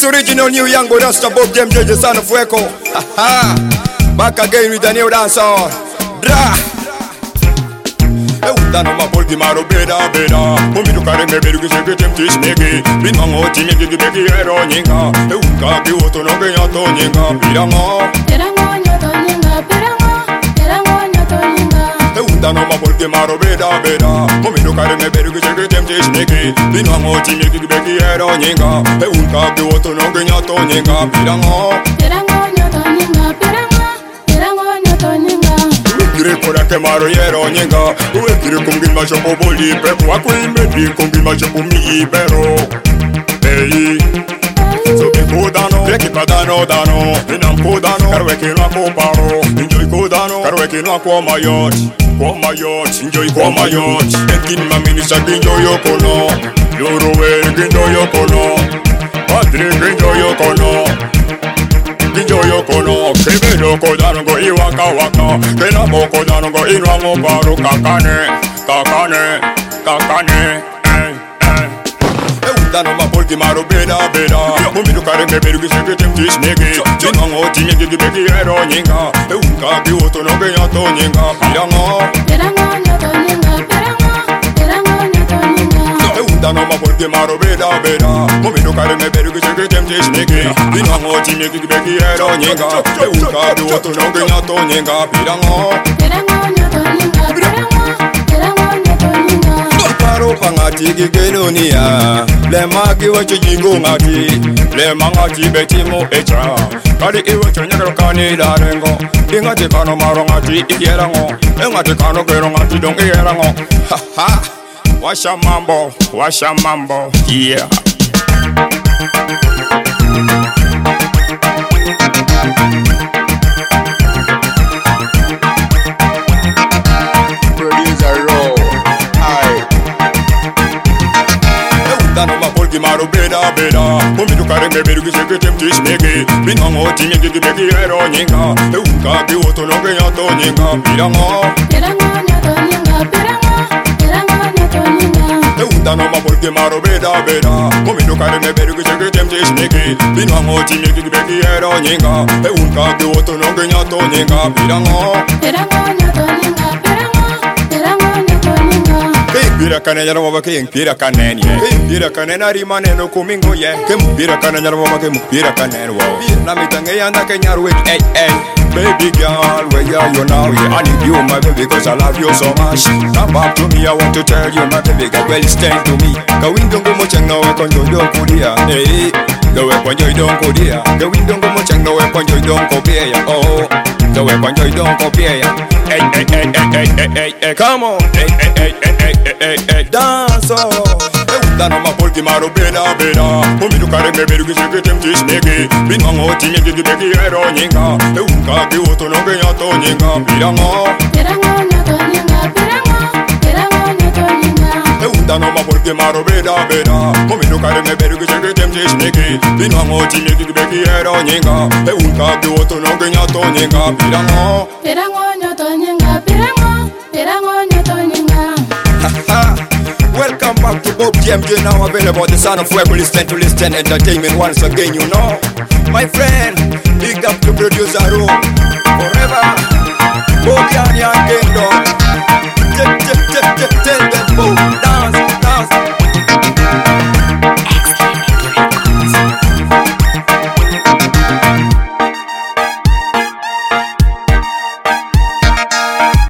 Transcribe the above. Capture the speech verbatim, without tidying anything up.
It's original new young boy Rasta Bob J M J, the son of Fuego. Haha. Back again with a new dancer. Dra. Dano ma polki maro beda beda. Mumi do kare me beru kise tem tis negi. Bin mango timi gi begi ero nyinga. E unka bi woto no ge nyato nyinga. Pirango. Pirango nyato nyinga. Pirango. Pirango nyato nyinga. E dano ma polki maro beda beda. Mumi do kare me beru kise tem tis negi. Bin mango timi gi begi ero nyinga. E unka bi woto no ge nyato nyinga. Pirango. Pirango nyato nyinga. Pirango. Pirango nyato nyinga. Kire kora ke maro yero nyinga. Uwe kire kumgin ma shopo boli pe kwa kui medi kumgin ma shopo mi pero. Hey. So be kodano, reki padano dano. Inam kodano, karwe ke no ko paro. Enjoy kodano, karwe ke no ko mayot. Ko mayot, enjoy ko mayot. Enkin ma minisa enjoy yo kono. Yoro we enjoy yo kono. Padre enjoy yo kono. Enjoy yo kono, kebe no kodano go iwaka waka. Kena mo kodano go inwa mo paro kakane, kakane, kakane. Dano ma polki maro beda beda. Mumi do kare me beru kise tem tis negi. Jinango timi gi begi ero nyinga. E unka bi woto no ge nyato nyinga. Pirango. Pirango nyato nyinga. Pirango. Pirango nyato nyinga. E dano ma polki maro beda beda. Mumi do kare me beru kise tem tis negi. Jinango timi gi begi ero nyinga. E unka bi woto no ge nyato nyinga. Pirango. Pirango nyato nyinga. Pirango. Pirango nyato nyinga. Paro pangati gi gelonia. Le magi wacho jingo ngati. Le mangati betimo echa. Kali iwe chonyakero kani darengo. Ingati kano maro ngati ikierango. Ingati kano kero ngati dong ierango. Ha ha. Washa mambo, washa mambo. Yeah. Dano ma polki maro beda beda. Mumi do kare me beru kise tem tis negi. Bin mango timi gi begi ero nyinga. E unka bi woto no ge nyato nyinga. Pirango. Pirango nyato nyinga. Pirango. Pirango nyato nyinga. E dano ma polki maro beda beda. Mumi do kare me beru kise tem tis negi. Bin mango timi gi begi ero nyinga. E unka bi woto no ge nyato nyinga. Pirango. Pirango nyato nyinga. Pirango. Pirango nyato nyinga. Pira kane nyara waba ke pira kane ye. Pira kane na rimane no kumingo ye. Ke pira kane nyara waba ke pira kane wo. Na mitange yanda ke nyaru wait hey hey. Baby girl, where are you now? Yeah, I need you, my baby, cause I love you so much. Come back to me, I want to tell you, my baby, girl, well, stand to me. Ka window go mo chang no we konjo don kudia. Hey, go we konjo don kudia. Ka window go mo chang no we konjo don kopia. Oh, go we konjo don kopia. Hey, hey, hey, hey, hey, hey, hey, come on. Hey, hey, hey, hey, hey, hey, hey, hey, dance oh. Dano ma polki maro beda beda. Mumi do kare me beru kise tem tis negi. Bin mango timi gi begi ero nyinga. E unka bi woto no ge nyato nyinga. Pirango. Pirango nyato nyinga. Pirango. Pirango nyato nyinga. E dano ma polki maro beda beda. Mumi do kare me beru kise tem tis negi. Bin mango timi gi begi ero nyinga. E unka bi woto no ge nyato nyinga. Pirango. Pirango nyato nyinga. Pirango. Pirango nyato nyinga. Ha ha. Welcome back to Bob J M J, now available the Son of Fuego. Listen to Listen Entertainment once again, you know. My friend, big up to producer Room. Forever, Bob J M J Kingdom. Tell them